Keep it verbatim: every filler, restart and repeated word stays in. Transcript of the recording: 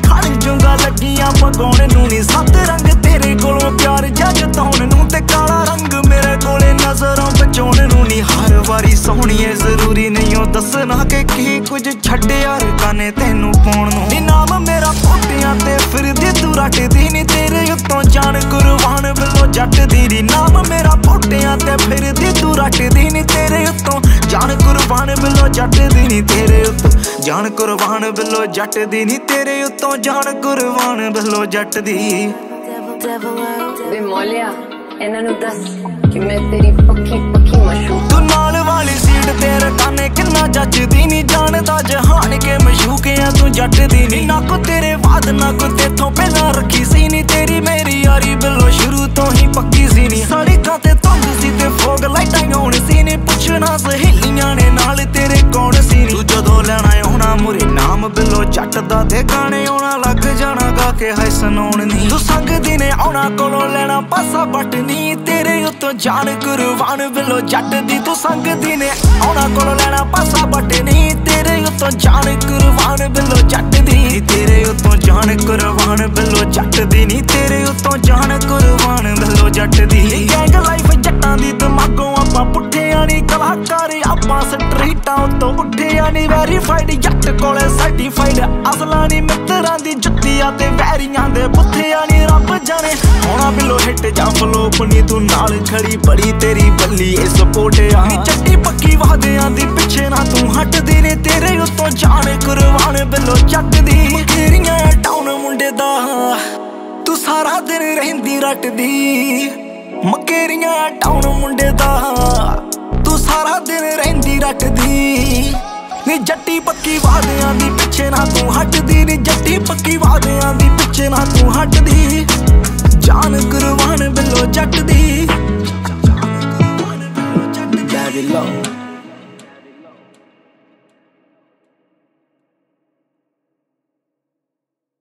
खड़ जूंगा लगियां पगाउण नूं नी सत रंग तेरे कोलों प्यार जगताउण नूं ते काला रंग मेरे कोले नजरां बचाउण नूं नी हर वारी सोहणीए जरूरी नहीं ओ दसना कि की कुछ छड्डे यार काने तैनूं पाउण नूं नी नाम मेरा फोटियां ते फिरदी तू रटदी नी तेरे उत्तों जान कुर्बान बिलो जट दी नी नाम मेरा फोटियां ते फिरदी तू रटदी नी तेरे उत्तों जान कुर्बान बिलो जट दी नी तेरे उत्तों जान कुर्बान बिलो जट दी नी तेरे उत्तों जान कुर्बान बिलो जट दी वे मौलिया इन्हां नूं दस कि मैं तेरी पक्की पक्की मशहूर तू नाल वाली सीट तेरे काने किन्ना जचदी नी जानदा जहान के मशूक है तू जट दी नी ना को तेरे बाद ना को तेथों पहला रखी सी नी तेरी मेरी यारी बिलो शुरू तो ही पक्की सी नी सड़कां ते धुंद सी ते फोग लाइटां होण सी नी पुछना सहेलियां ने नाल तेरे कौन सी नी तू जदों लैणा आउणा मुरे नाम बिलो जट दा ते गाने आउणा लग जाना गा के हाय सुनाउण नी तू संग दी ने आउणा कोलों लैणा पासा बट नी तेरे उत्तों जान कुर्बान बिलो जट दी तू संग दी ने आउणा कोलों लैणा पासा बट नी तेरे उत्तों जान कुर्बान बिलो जट दी तेरे उत्तों जान कुर्बान बिलो जट दी नी तेरे उत्तों जान कुर्बान बिलो जट दी गैंग लाइफ जट्टां दी दिमागों आपां पुट्ठियां नी कलाकार आपां स्ट्रीटां उत्तों उठियां नी वैरीफाइड जट कोले सर्टिफाइड असलां नी मित्तरां दी जुत्तियां ते वैरियां दे पुੱਠਿਆਂ नी रब जाने होना बिलो हिट जा फ्लोप नी तू नाल खड़ी बड़ी तेरी बल्ली ए सपोर्टिया नी चट्टी पक्की वादियां दी पिछे ना तू हटदी नी तेरे उत्तों जान कुर्बान बिलो जट दी तेरियां टाउन मुंडे दा तू सारा दिन रहिंदी रटदी मकेरियां टाउन मुंडे दा तू सारा दिन रहिंदी रटदी नी जट्टी पक्की वादियां दी पिछे ना तू हटदी नी जट्टी पक्की वादियां दी पिछे ना तू हटदी जान कुर्बान बिलो जट दी।